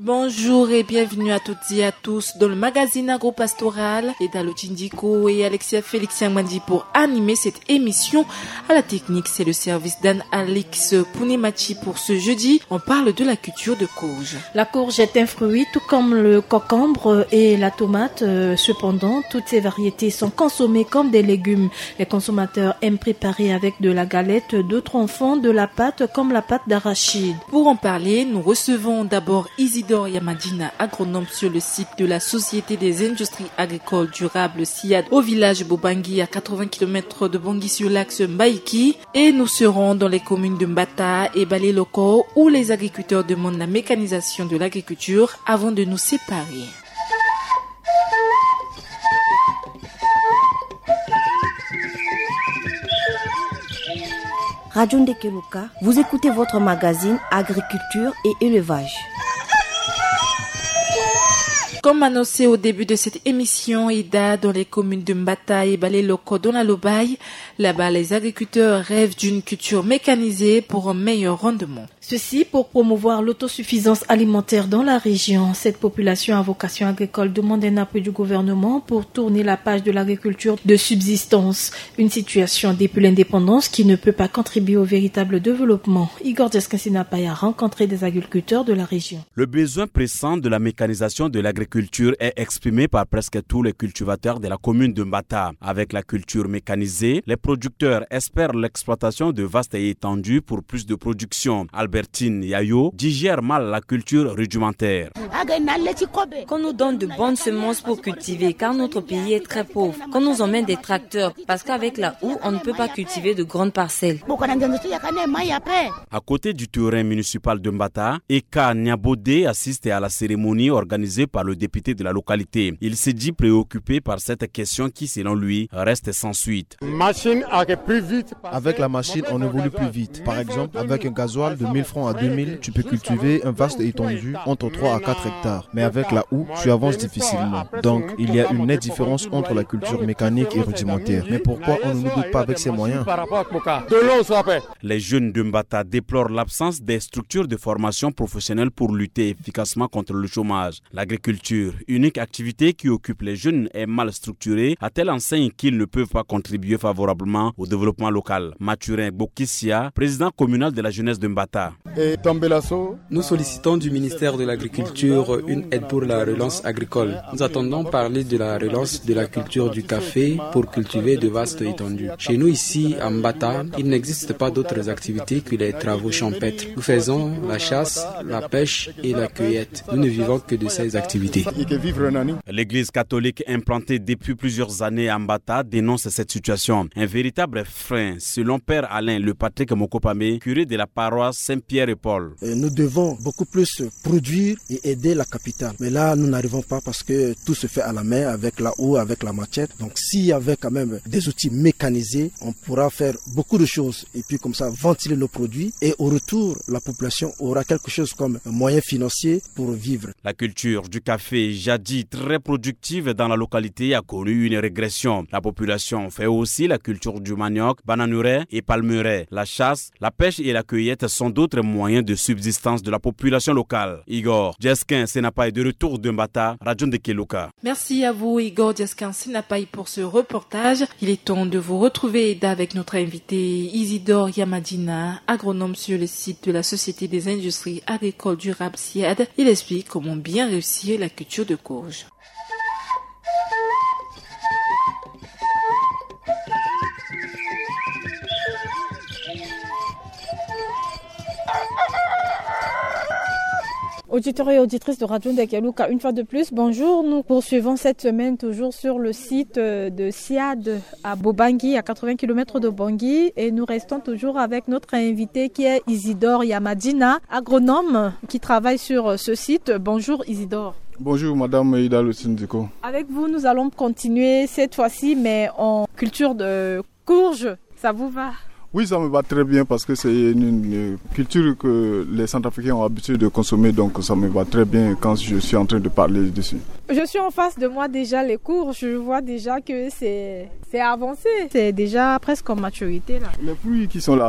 Bonjour et bienvenue à toutes et à tous dans le magazine Agro-Pastoral. Et Dalo Tindiko et Alexia Félix Yangmandi pour animer cette émission. À la technique, c'est le service d'Anne-Alix Pounimachi pour ce jeudi. On parle de la culture de courge. La courge est un fruit tout comme le concombre et la tomate. Cependant, toutes ces variétés sont consommées comme des légumes. Les consommateurs aiment préparer avec de la galette, d'autres en font de la pâte comme la pâte d'arachide. Pour en parler, nous recevons d'abord Isidore Yamadina, agronome sur le site de la Société des industries agricoles durables SIAD au village Bobangui à 80 km de Bangui-sur-Lac Mbaïki. Et nous serons dans les communes de Mbata et Balé-Loko où les agriculteurs demandent la mécanisation de l'agriculture avant de nous séparer. Radio Ndekeluka, vous écoutez votre magazine Agriculture et Élevage. Comme annoncé au début de cette émission, Ida, dans les communes de Mbata et Balé-Loko dans la Lobaye, là-bas les agriculteurs rêvent d'une culture mécanisée pour un meilleur rendement. Ceci pour promouvoir l'autosuffisance alimentaire dans la région. Cette population à vocation agricole demande un appui du gouvernement pour tourner la page de l'agriculture de subsistance. Une situation depuis l'indépendance qui ne peut pas contribuer au véritable développement. Igor Djeskin-Sinapay a rencontré des agriculteurs de la région. Le besoin pressant de la mécanisation de l'agriculture est exprimé par presque tous les cultivateurs de la commune de Mbata. Avec la culture mécanisée, les producteurs espèrent l'exploitation de vastes étendues pour plus de production. Albertine Yayo digère mal la culture rudimentaire. Qu'on nous donne de bonnes semences pour cultiver, car notre pays est très pauvre. Qu'on nous emmène des tracteurs, parce qu'avec la houe, on ne peut pas cultiver de grandes parcelles. À côté du terrain municipal de Mbata, Eka Nyabode assiste à la cérémonie organisée par le député de la localité. Il s'est dit préoccupé par cette question qui, selon lui, reste sans suite. Avec la machine, on évolue plus vite. Par exemple, avec un gasoil de 1000 francs à 2000, tu peux cultiver un vaste étendu entre 3 à 4 hectares. Mais avec la houe, tu avances difficilement. Donc, il y a une nette différence entre la culture mécanique et rudimentaire. Mais pourquoi on ne nous dote pas avec ces moyens? Les jeunes de Mbata déplorent l'absence des structures de formation professionnelle pour lutter efficacement contre le chômage. L'agriculture, unique activité qui occupe les jeunes, est mal structurée à telle enseigne qu'ils ne peuvent pas contribuer favorablement au développement local. Mathurin Bokissia, président communal de la jeunesse de Mbata. Nous sollicitons du ministère de l'Agriculture une aide pour la relance agricole. Nous attendons parler de la relance de la culture du café pour cultiver de vastes étendues. Chez nous ici, à Mbata, il n'existe pas d'autres activités que les travaux champêtres. Nous faisons la chasse, la pêche et la cueillette. Nous ne vivons que de ces activités. L'église catholique implantée depuis plusieurs années à Mbata dénonce cette situation. Un véritable frein, selon Père Alain Le Patrick Mokopame, curé de la paroisse Saint-Pierre et Paul. Nous devons beaucoup plus produire et aider la capitale. Mais là, nous n'arrivons pas parce que tout se fait à la main, avec la houe, avec la machette. Donc s'il y avait quand même des outils mécanisés, on pourra faire beaucoup de choses et puis comme ça ventiler nos produits. Et au retour, la population aura quelque chose comme un moyen financier pour vivre. La culture du café, jadis très productive dans la localité, a connu une régression. La population fait aussi la culture du manioc, bananeraie et palmeraie. La chasse, la pêche et la cueillette sont d'autres moyens de subsistance de la population locale. Igor Djeskin-Sinapay de retour de Mbata, Radio Ndekeluka. Merci à vous Igor Djeskin-Sinapay pour ce reportage. Il est temps de vous retrouver Ida avec notre invité Isidore Yamadina, agronome sur le site de la Société des industries agricoles durables SIAD. Il explique comment bien réussir la culture de courge. Auditeurs et auditrices de Radio Ndekeluka, une fois de plus, bonjour. Nous poursuivons cette semaine toujours sur le site de SIAD à Bobangui, à 80 km de Bangui. Et nous restons toujours avec notre invité qui est Isidore Yamadina, agronome qui travaille sur ce site. Bonjour Isidore. Bonjour Madame Ida Lucindiko. Avec vous, nous allons continuer cette fois-ci, mais en culture de courge. Ça vous va ? Oui, ça me va très bien parce que c'est une culture que les Centrafricains ont l'habitude de consommer, donc ça me va très bien quand je suis en train de parler dessus. Je suis en face de moi déjà les courges, je vois déjà que c'est C'est avancé, c'est déjà presque en maturité là. Les fruits qui sont là,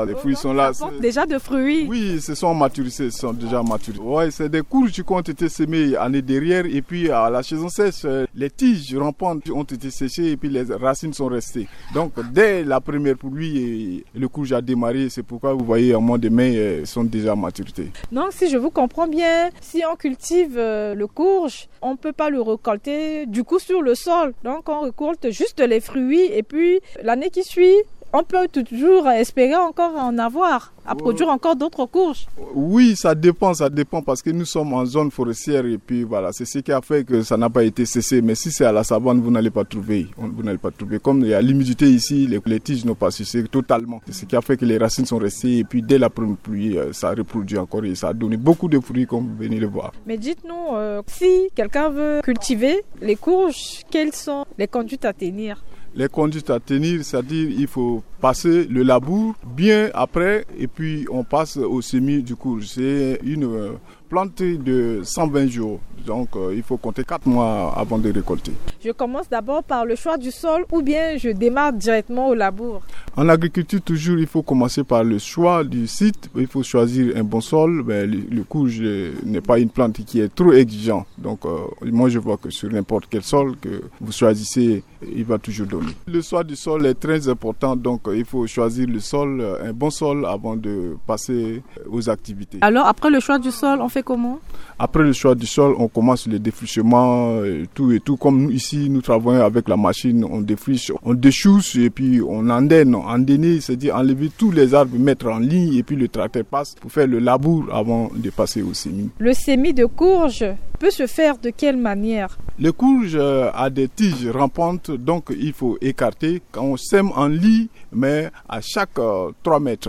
Déjà de fruits. Oui, ce sont maturés, sont déjà maturés. Ouais, c'est des courges qui ont été semées l'année dernière et puis à la saison sèche, les tiges rampantes ont été séchées et puis les racines sont restées. Donc dès la première pluie, le courge a démarré, c'est pourquoi vous voyez en mois de mai, elles sont déjà à maturité. Donc si je vous comprends bien, si on cultive le courge, on ne peut pas le récolter du coup sur le sol. Donc on récolte juste les fruits et puis l'année qui suit, on peut toujours espérer encore en avoir, à produire encore d'autres courges. Oui, ça dépend parce que nous sommes en zone forestière et puis voilà, c'est ce qui a fait que ça n'a pas été cessé. Mais si c'est à la savane, vous n'allez pas trouver. Comme il y a l'humidité ici, les tiges n'ont pas séché totalement. C'est ce qui a fait que les racines sont restées et puis dès la première pluie, ça a reproduit encore et ça a donné beaucoup de fruits comme vous venez le voir. Mais dites-nous, si quelqu'un veut cultiver les courges, quelles sont les conduites à tenir ? Les conduites à tenir, c'est-à-dire il faut passer le labour bien après et puis on passe au semis du courge. C'est une plante de 120 jours, donc il faut compter 4 mois avant de récolter. Je commence d'abord par le choix du sol ou bien je démarre directement au labour? En agriculture, toujours, il faut commencer par le choix du site. Il faut choisir un bon sol. Mais le courge n'est pas une plante qui est trop exigeante. Donc, moi, je vois que sur n'importe quel sol que vous choisissez, il va toujours donner. Le choix du sol est très important. Donc, il faut choisir le sol, un bon sol, avant de passer aux activités. Alors, après le choix du sol, on fait comment? Après le choix du sol, on commence le défrichement et tout. Comme nous, ici, nous travaillons avec la machine, on défriche, on déchousse et puis on endaine. Endainer, c'est-à-dire enlever tous les arbres, mettre en ligne et puis le tracteur passe pour faire le labour avant de passer au semis. Le semis de courge peut se faire de quelle manière? Le courge a des tiges rampantes, donc il faut écarter. Quand on sème en lit, mais à chaque 3 mètres,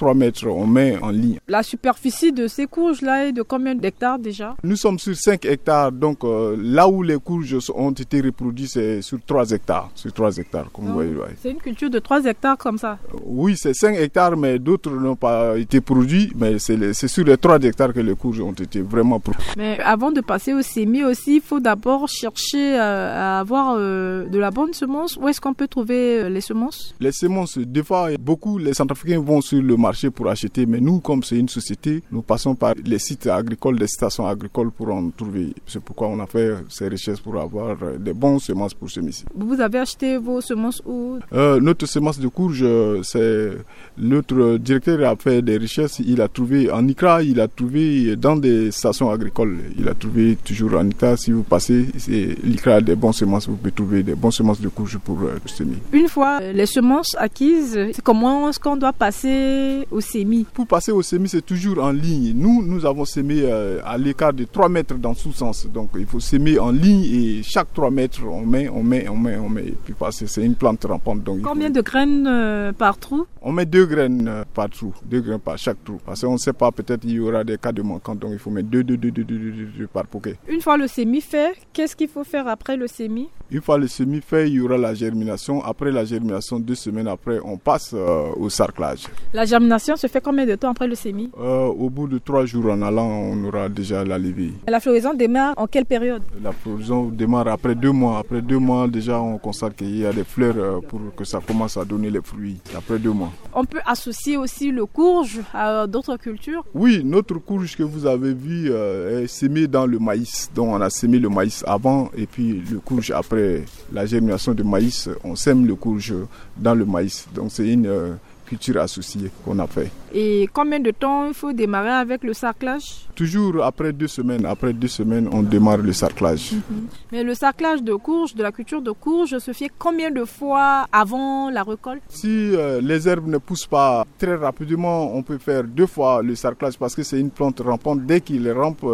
on met en ligne. La superficie de ces courges-là est de combien d'hectares déjà? Nous sommes sur 5 hectares, donc là où les courges ont été reproduites, c'est sur 3 hectares. Comme vous voyez. Ouais. C'est une culture de 3 hectares comme ça? Oui, c'est 5 hectares, mais d'autres n'ont pas été produits, mais c'est sur les 3 hectares que les courges ont été vraiment produites. Mais avant de passer au semis aussi, il faut d'abord chercher à avoir de la bonne semence. Où est-ce qu'on peut trouver les semences? Les semences, des fois, beaucoup, les Centrafricains vont sur le marché pour acheter, mais nous, comme c'est une société, nous passons par les sites agricoles, les stations agricoles pour en trouver. C'est pourquoi on a fait ces recherches pour avoir des bonnes semences pour semer ici. Vous avez acheté vos semences où? Notre semence de courge, c'est notre directeur a fait des recherches. Il a trouvé en ICRA, il a trouvé dans des stations agricoles. Il a trouvé toujours en ICRA. Si vous passez, l'ICRA a des bonnes semences, vous pouvez trouver des bonnes semences de courge pour semer. Une fois les semences acquises, comment est-ce qu'on doit passer au semis? Pour passer au semis, c'est toujours en ligne. Nous avons semé à l'écart de 3 mètres dans tout sens. Donc il faut semer en ligne et chaque 3 mètres, on met. Et puis passer, c'est une plante rampante. Donc combien de graines par trou? On met 2 graines par trou, 2 graines par chaque trou. Parce qu'on ne sait pas, peut-être il y aura des cas de manquant, donc il faut mettre 2 par poquet. Une fois le semis fait, qu'est-ce qu'il faut faire après le semis? Une fois le semis fait, il y aura la germination. Après la germination, 2 semaines après, on passe au sarclage. La germination se fait combien de temps après le semis? Au bout de 3 jours en allant, on aura déjà la levée. La floraison démarre en quelle période? La floraison démarre après 2 mois. Après 2 mois, déjà, on constate qu'il y a des fleurs pour que ça commence à donner les fruits. Après 2 mois. On peut associer aussi le courge à d'autres cultures? Oui, notre courge que vous avez vu est semé dans le maïs. Donc on a semé le maïs avant et puis le courge après la germination du maïs, on sème le courge dans le maïs. Donc c'est une culture associée qu'on a fait. Et combien de temps il faut démarrer avec le sarclage? Toujours après 2 semaines. Après 2 semaines, on démarre le sarclage. Mais le sarclage de courge, de la culture de courge, se fait combien de fois avant la récolte? Si les herbes ne poussent pas très rapidement, on peut faire 2 fois le sarclage parce que c'est une plante rampante. Dès qu'il rampe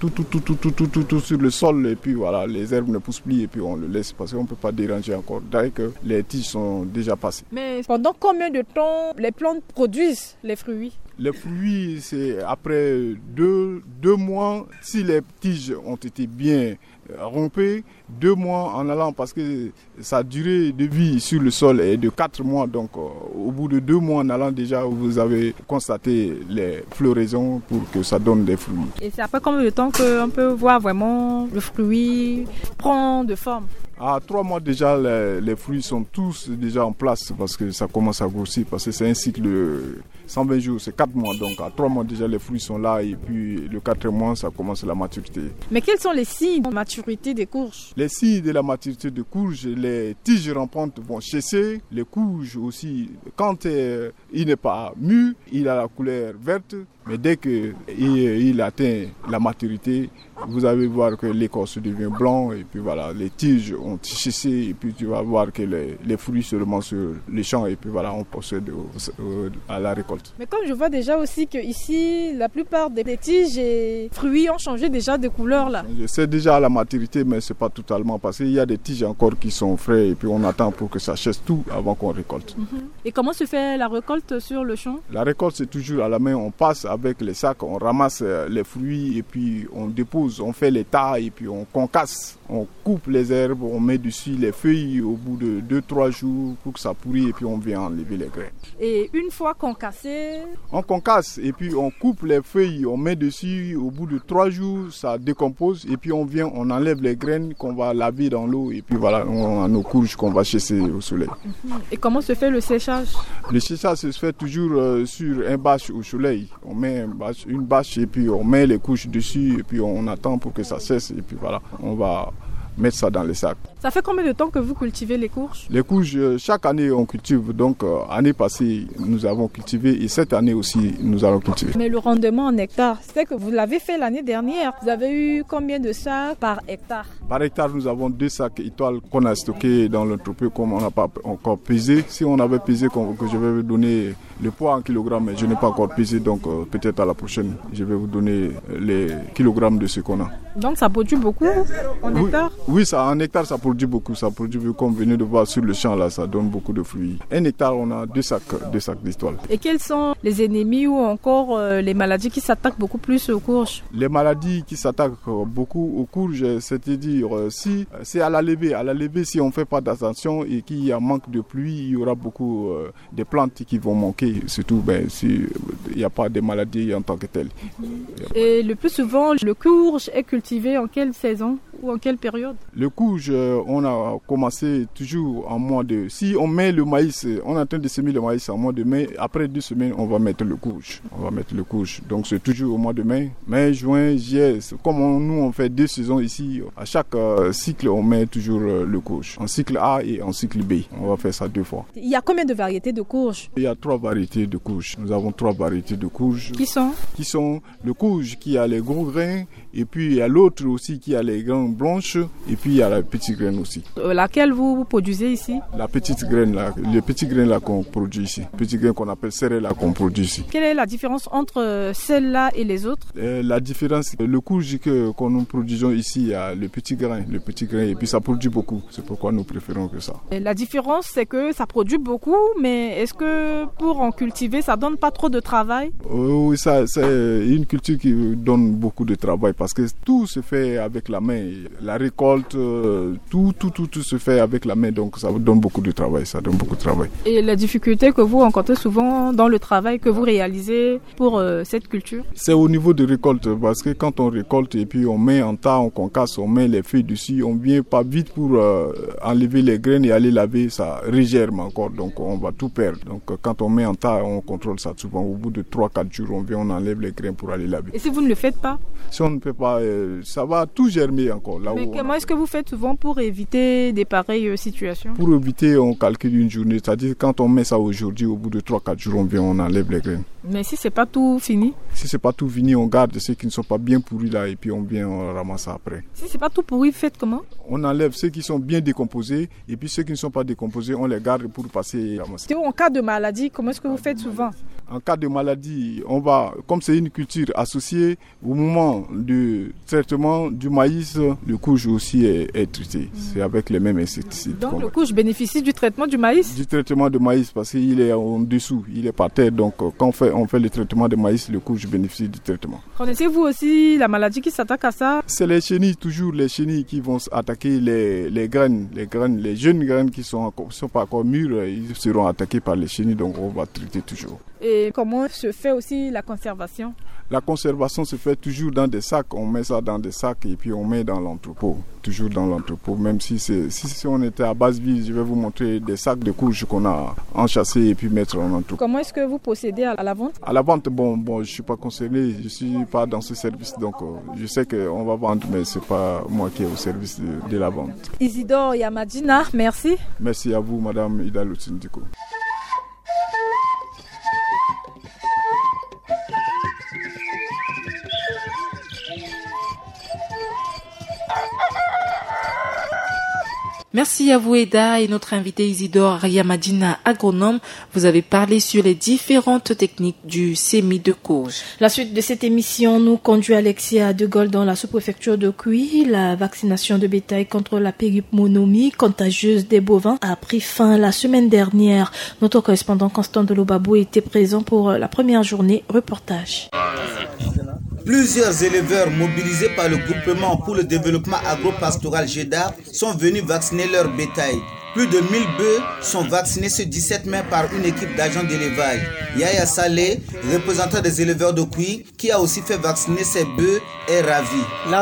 tout sur le sol et puis voilà, les herbes ne poussent plus et puis on le laisse parce qu'on ne peut pas déranger encore dès que les tiges sont déjà passées. Mais pendant combien de temps les plantes produisent les fruits? Les fruits, c'est après 2 mois. Si les tiges ont été bien rompées 2 mois en allant parce que sa durée de vie sur le sol est de 4 mois. Donc au bout de 2 mois en allant déjà, vous avez constaté les floraisons pour que ça donne des fruits. Et c'est après combien de temps qu'on peut voir vraiment le fruit prendre de forme? À 3 mois déjà, les fruits sont tous déjà en place parce que ça commence à grossir. Parce que c'est un cycle de 120 jours, c'est 4 mois. Donc à 3 mois déjà, les fruits sont là et puis le 4e mois, ça commence la maturité. Mais quels sont les signes de maturité des courges? Les signes de la maturité des courges, les tiges rampantes vont cesser. Les courges aussi, quand il n'est pas mûr, il a la couleur verte. Mais dès qu'il atteint la maturité, vous allez voir que l'écorce devient blanc et puis voilà, les tiges ont cessé et puis tu vas voir que les fruits seulement sur les champs et puis voilà, on procède à la récolte. Mais comme je vois déjà aussi que ici, la plupart des tiges et fruits ont changé déjà de couleur là. C'est déjà à la maturité, mais c'est pas totalement parce qu'il y a des tiges encore qui sont frais et puis on attend pour que ça sèche tout avant qu'on récolte. Et comment se fait la récolte sur le champ? La récolte c'est toujours à la main, on passe avec les sacs, on ramasse les fruits et puis on dépose, on fait les tas et puis on concasse, on coupe les herbes, on met dessus les feuilles au bout de 2-3 jours pour que ça pourrit et puis on vient enlever les graines. Et une fois concassé, on concasse et puis on coupe les feuilles, on met dessus, au bout de 3 jours ça décompose et puis on vient, on enlève les graines qu'on va laver dans l'eau et puis voilà, on a nos courges qu'on va chasser au soleil. Et comment se fait le séchage? Le séchage se fait toujours sur un bâche au soleil. On met une bâche et puis on met les couches dessus et puis on attend pour que ça cesse et puis voilà, on va mettre ça dans les sacs. Ça fait combien de temps que vous cultivez les courges? Les courges, chaque année on cultive, donc année passée nous avons cultivé et cette année aussi nous allons cultiver. Mais le rendement en hectare, c'est que vous l'avez fait l'année dernière. Vous avez eu combien de sacs par hectare? Par hectare nous avons 2 sacs étoiles qu'on a stockés dans l'entrepôt comme on n'a pas encore pesé. Si on avait pesé, que je vais vous donner le poids en kilogrammes, mais je n'ai pas encore pesé, donc peut-être à la prochaine je vais vous donner les kilogrammes de ce qu'on a. Donc ça produit beaucoup en hectare? Oui, ça, en hectare ça produit beaucoup, comme vous venez de voir sur le champ là, ça donne beaucoup de fruits. Un hectare on a 2 sacs d'étoiles. Et quels sont les ennemis ou encore les maladies qui s'attaquent beaucoup plus aux courges? Les maladies qui s'attaquent beaucoup aux courges, c'est-à-dire si c'est à la levée si on ne fait pas d'attention et qu'il y a manque de pluie, il y aura beaucoup de plantes qui vont manquer, surtout s'il n'y a pas de maladies en tant que telles. Et le plus souvent, le courge est cultivé en quelle saison ou en quelle période? Le courge, on a commencé toujours en mois de... Si on met le maïs, on est en train de semer le maïs en mois de mai, après 2 semaines, on va mettre le courge. Donc c'est toujours au mois de mai. Mai, juin, juillet, comme nous on fait 2 saisons ici, à chaque cycle, on met toujours le courge. En cycle A et en cycle B. On va faire ça 2 fois. Il y a combien de variétés de courges? Il y a 3 variétés de courges. Nous avons 3 variétés de courges. Qui sont le courge qui a les gros grains, et puis il y a l'autre aussi qui a les grains blanches, et puis il y a la petite graine aussi. Laquelle vous produisez ici? La petite graine là, les petits grains là qu'on produit ici. Petits grains qu'on appelle serrés là qu'on produit ici. Quelle est la différence entre celle-là et les autres? La différence, le courge que nous produisons ici, il y a le petit grain et puis ça produit beaucoup. C'est pourquoi nous préférons que ça. Et la différence, c'est que ça produit beaucoup, mais est-ce que pour en cultiver, ça donne pas trop de travail? Oui, ça c'est une culture qui donne beaucoup de travail parce que tout se fait avec la main. La récolte, tout se fait avec la main, donc ça donne beaucoup de travail, Et la difficulté que vous rencontrez souvent dans le travail que vous réalisez pour cette culture? C'est au niveau de récolte, parce que quand on récolte et puis on met en tas, on concasse, on met les feuilles dessus, on vient pas vite pour enlever les graines et aller laver, ça régerme encore, donc on va tout perdre. Donc quand on met en tas, on contrôle ça souvent. Au bout de 3-4 jours, on vient, on enlève les graines pour aller laver. Et si vous ne le faites pas? Si on ne peut pas, ça va tout germer encore. Là. Mais comment est-ce que vous faites souvent pour éviter des pareilles situations? Pour éviter, on calcule une journée. C'est-à-dire quand on met ça aujourd'hui, au bout de 3-4 jours, on vient, on enlève les graines. Mais si c'est pas tout fini? Si c'est pas tout fini, on garde ceux qui ne sont pas bien pourris là et puis on vient, on ramasse ça après. Si c'est pas tout pourri, faites comment? On enlève ceux qui sont bien décomposés et puis ceux qui ne sont pas décomposés, on les garde pour passer et ramasser. En cas de maladie, comment est-ce que vous faites souvent? En cas de maladie, comme c'est une culture associée, au moment du traitement du maïs, le couche aussi est traité. C'est avec les mêmes insecticides. Donc le couche bénéficie du traitement du maïs? Du traitement de maïs parce qu'il est en dessous, il est par terre. Donc quand on fait le traitement de maïs, le couche bénéficie du traitement. Connaissez-vous aussi la maladie qui s'attaque à ça? C'est les chenilles, toujours les chenilles qui vont attaquer les graines, les jeunes graines qui sont pas encore mûres, ils seront attaqués par les chenilles, donc on va traiter toujours. Et comment se fait aussi la conservation? La conservation se fait toujours dans des sacs, on met ça dans des sacs et puis on met dans l'entrepôt, toujours dans l'entrepôt. Même si on était à Basse-Ville, je vais vous montrer des sacs de couches qu'on a enchâssés et puis mettre en entrepôt. Comment est-ce que vous procédez à la vente? À la vente, bon, je suis pas concerné, je suis pas dans ce service, donc je sais qu'on va vendre, mais c'est pas moi qui est au service de la vente. Isidore Yamadina, merci. Merci à vous, Madame Ida Lutsindiko. Merci à vous Eda et notre invité Isidore Yamadina, agronome. Vous avez parlé sur les différentes techniques du sémi de courge. La suite de cette émission nous conduit Alexia de Gaulle dans la sous-préfecture de Cuy. La vaccination de bétail contre la péripmonomie contagieuse des bovins a pris fin la semaine dernière. Notre correspondant Constant Delobabou était présent pour la première journée. Reportage. Plusieurs éleveurs mobilisés par le groupement pour le développement agro-pastoral GEDA sont venus vacciner leur bétail. Plus de 1000 bœufs sont vaccinés ce 17 mai par une équipe d'agents d'élevage. Yaya Saleh, représentant des éleveurs de Cuy, qui a aussi fait vacciner ses bœufs, est ravi.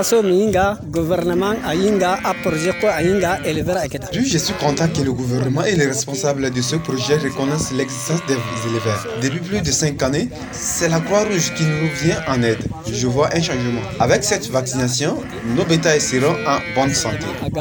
Je suis content que le gouvernement et les responsables de ce projet reconnaissent l'existence des éleveurs. Depuis plus de 5 années, c'est la Croix-Rouge qui nous vient en aide. Je vois un changement. Avec cette vaccination, nos bétails seront en bonne santé.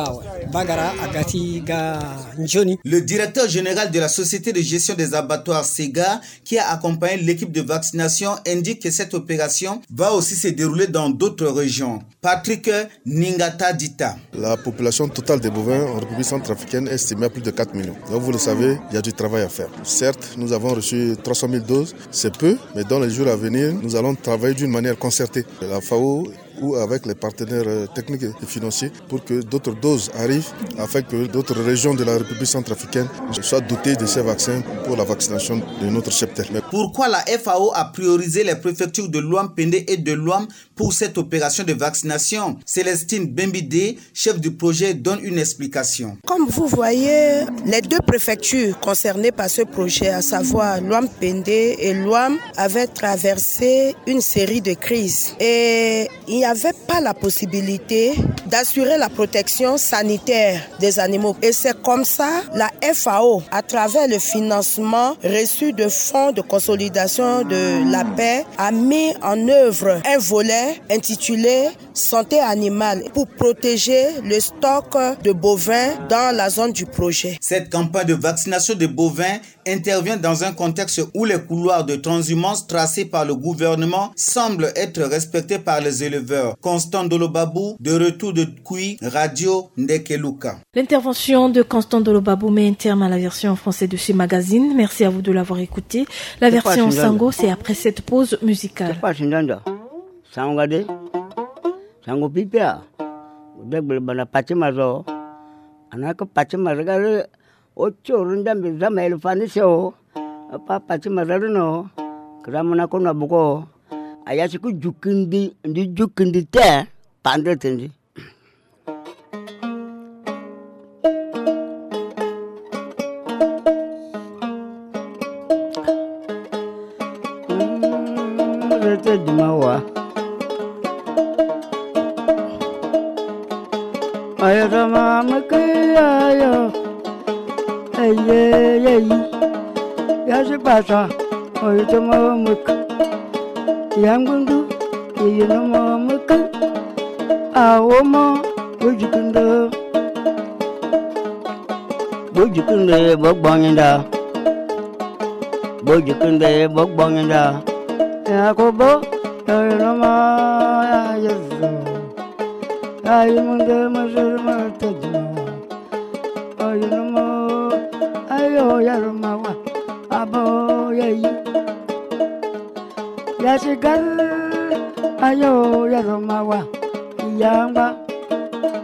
Le directeur général de la société de gestion des abattoirs SEGA, qui a accompagné l'équipe de vaccination, indique que cette opération va aussi se dérouler dans d'autres régions. Patrick Ningata Dita. La population totale des bovins en République centrafricaine est estimée à plus de 4 millions. Donc vous le savez, il y a du travail à faire. Certes, nous avons reçu 300 000 doses, c'est peu, mais dans les jours à venir, nous allons travailler d'une manière concertée. La FAO ou avec les partenaires techniques et financiers pour que d'autres doses arrivent afin que d'autres régions de la République centrafricaine soient dotées de ces vaccins pour la vaccination de notre cheptel. Pourquoi la FAO a priorisé les préfectures de Luam-Pende et de Luam pour cette opération de vaccination? Célestine Bembide, chef du projet, donne une explication. Comme vous voyez, les deux préfectures concernées par ce projet, à savoir Luam-Pende et Luam, avaient traversé une série de crises. Et il n'y avait pas la possibilité d'assurer la protection sanitaire des animaux. Et c'est comme ça, la FAO, à travers le financement reçu de fonds de consolidation de la paix, a mis en œuvre un volet intitulé Santé animale pour protéger le stock de bovins dans la zone du projet. Cette campagne de vaccination de bovins intervient dans un contexte où les couloirs de transhumance tracés par le gouvernement semblent être respectés par les éleveurs. Constant Delobabou, de retour de Cuy, Radio Ndekeluka. L'intervention de Constant Delobabou met un terme à la version française de ce magazine. Merci à vous de l'avoir écouté. La version Sango, c'est après cette pause musicale. Sango pipia, udah berbana pacemazo, anak pacemazo ocho rundam bersama elefaniso, apa pacemazo no, keramana ko nabuko, ayasiku jukindi teh, pandai tendi. Rete di mawa. Ayo sama meke ayo, ya sepasa, ayo sama meke, yang gundu, iya nama meke, awoma, bujukende, bokbangenda, ya kobo, ayo nama ya Yesus. Ayo mungkin masih mertajam, ayo nama, ayo ya rumah, abo ya segar, ayo ya rumah, yang ba,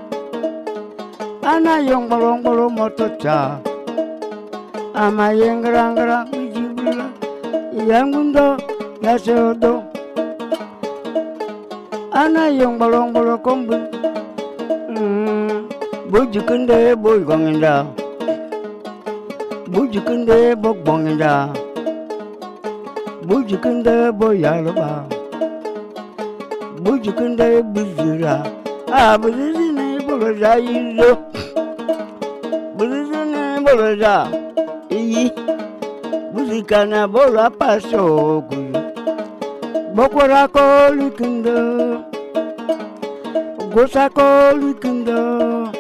ana yong bolo motocha ama yengrang jibla yangundo yasodo ana yong bolo kombu bujukende boy gonginda bujukende bogbonginda bujukende boy yalba bujukende buzura buzine boloza yizo buzine boloza iyi buzikana bola paso bokora ko likindo gosa ko likindo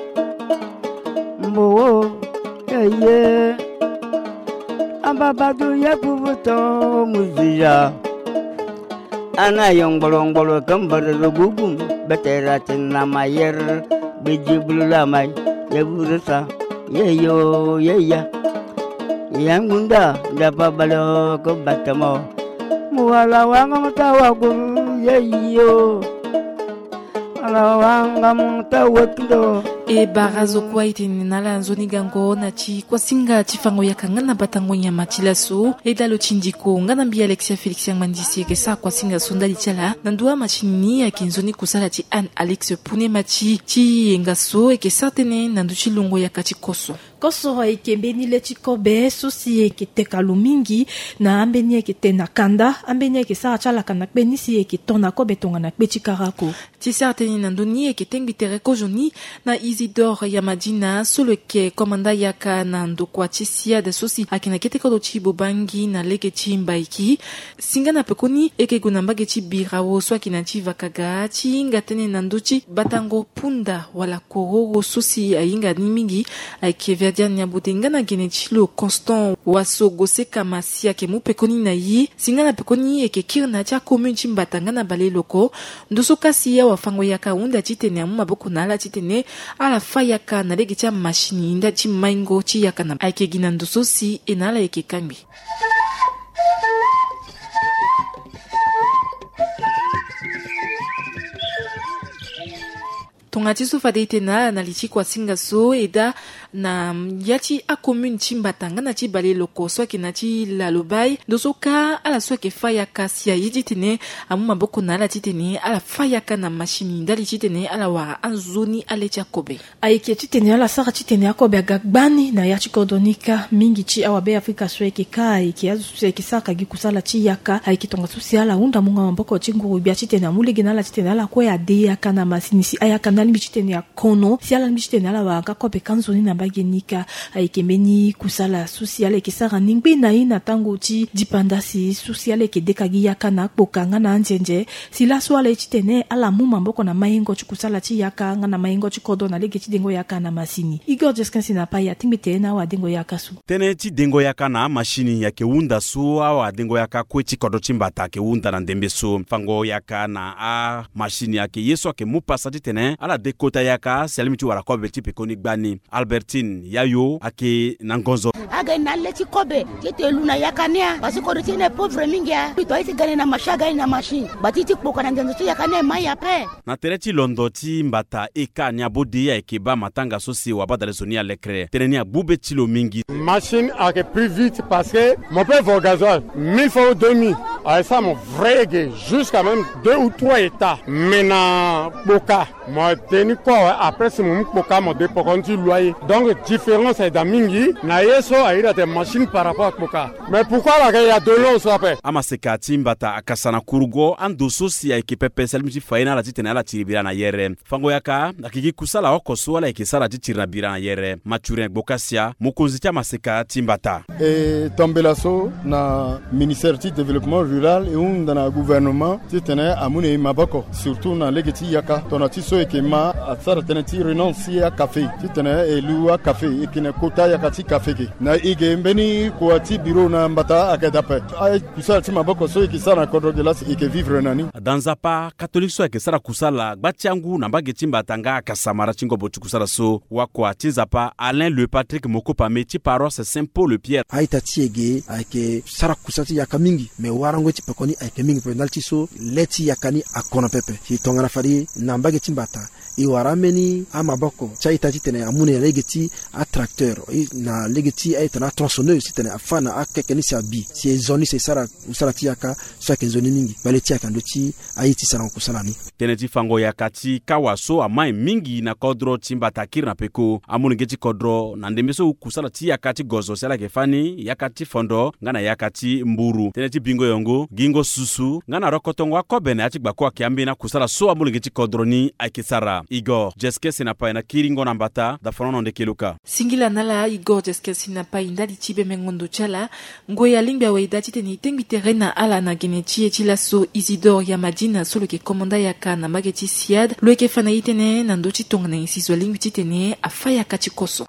mbo ye ambabadu yakubuto muzija ana yong bolong gambar gugum beteratin nama yer bijiblu lamai yaburusa yeyo yeya yang gunda dapat balo ko batamo muwala wanga mtawa guru yeyo ala wanga mtawa kindo e barazo kwa itini nala nzoni gango na chi kwa singa chifango ya kangana batango ya matilaso e dalo chindiko ngana mbi Alexia Felix yang mandisi ke sa kwa singa sondali chala nandua machini ya kinzoni kusala chi an Alex pune machi chi ngaso e ke certaine nanduchi longo ya kati koso ikembeni le chikobe susi ke tekalu mingi na ambeni ke tena kanda ambeni ke sa chala kana benisi ke tona ko betonga na bechikarako ti certaine nanduni ke tengitere ko joni na Isidore Yamadina solo ke komanda yaka na ndokwa chisia de susi akina kete ko chibo bangi na leke chimbaiki singa na pekoni eke gunamba ke chibirawo swa kina chivakaga chinga tene nanduchi batango punda wala kororo susi ainga ni mingi ake Diana Butenga na genechilo constant waso gose kamasia ke mu pekoni na yi singa na pekoni eke kirna cha commune chimbatanga na bale loko ndoso kasi ya wafango yaka unda chitene amu maboko na ala chitene ala fayaka na lege cha machine nda chimaingo chi yaka na ake gina ndoso si enala eke kambi tongati sufa de tena na lichi kwa singa so eda na yachi a commune chimbatanga na chi bale loko so ke na chi la lobai doso ka ala so ke faya kasi ya yiji tene amu maboko na ala titene ala faya ka na machine ndali titene ala wa anzoni ale cha kobe aike titene ala sara titene akobe gagbani na yachi kodonika mingi chi awabe Afrika so ke kai ke azu so ke saka gikusala chi yaka aike tonga sosiala unda munga maboko chinguru bia titene amulege na ala titene ala ko ya de yaka na machine si ayaka na limbitene ya kono si ala limbitene ala wa kakobe kanzoni na bagenika aikemeni kusala sociale ke sara ningbe na ina tango ti dipandasi sociale ke dekagi yaka na kpokanga na njenje sila swale chitene ala muma mboko na mayengo chikusala ti yaka nga na mayengo chikodo na lege ti dengo yaka na masini Igor Jeskansi na paya timbite na wa dengo yaka su tene ti dengo yaka na mashini ya ke unda su wa dengo yaka kwe chikodo chimbata ke unda na ndembe su fango yaka na a mashini ya ke yeso ke mupasa ti tene ala dekota yaka selimi wala kobe ti pekoni gbani Albertine yayo ake nangonzo aga na leti kobe tete luna yakania parce que tene pauvre mingia to iti gane na mashaga na machine batiti poka na njanzo yakane mai après na tereti londo ti mbata eka nya bodi ya ekeba matanga sosi wa badale sonia lekre tereni abube tilo mingi machine ake plus vite parce que mon père va au gasoil 1000 fois ou 2000 avec ça mon vrai gars jusqu'à même 2 ou 3 états maintenant boka moi teni quoi après c'est mon boka mon dépôt quand tu loyer donc différence est d'amingi na yeso aida te machine par rapport à boka mais pourquoi la il y a de l'eau ça fait amaseka timbata akasana kurugo ando sosi ya ekipepe selmi faina la titena la tiribira na yere fango yaka akiki kusala okoso la ekisala titirna bira na yere mature bokasia mukonzi tia maseka timbata et tombelaso na ministère du développement rural et un dans le gouvernement titena amune mabako surtout na legeti yaka tonati so ekema atsara tenati renoncer à café titena elu a café ekina kota yakati café ke na igembeni ko ati bureau na mbata akadape ay kusala ti mabako so ekisana kodro de la eke vivre nani danzapa catholique so ekisara kusala gbatiangu na bageti mbatanga kasamara chingo botu kusala so wakwa tinzapa Alain le Patrick Mokopame ti paroisse Saint Paul le Pierre aita tiege ake sara kusati yakamingi me wara ango ti pekoni ay keming pe nalti so leti yakani akona pepe ti tongana fari nambage timbata i warameni amaboko chaita titene amune legeti a tracteur na legeti ay tana tronçonneuse titene afana akekeni sabi si zoni se sara usarati yaka so ke zoni mingi baleti yaka ndoti ayiti sara kusalani teneti fango yakati kawaso amai mingi na kodro timbata kirna peko amune geti kodro na ndemeso kusalati yakati gozo sala kefani yakati fondo ngana yakati mburu teneti bingo yongo gingo susu ngana rokotongo akobene achigba kwa kiambi na kusala so amune geti kodro ni akisara Igor Jeske Sinapa na kiringo nambata da fonono de keluka. Singila nala Igor Jeske Sinapa indadi chibe mengondo chala ngoya limbia waidati teni tengi terena ala na genechi etila so Isidore ya Madina solo ke komanda ya kana mageti siad lo ke fana itene na ndochi tongna isizo lingwi titene afaya kachikoso.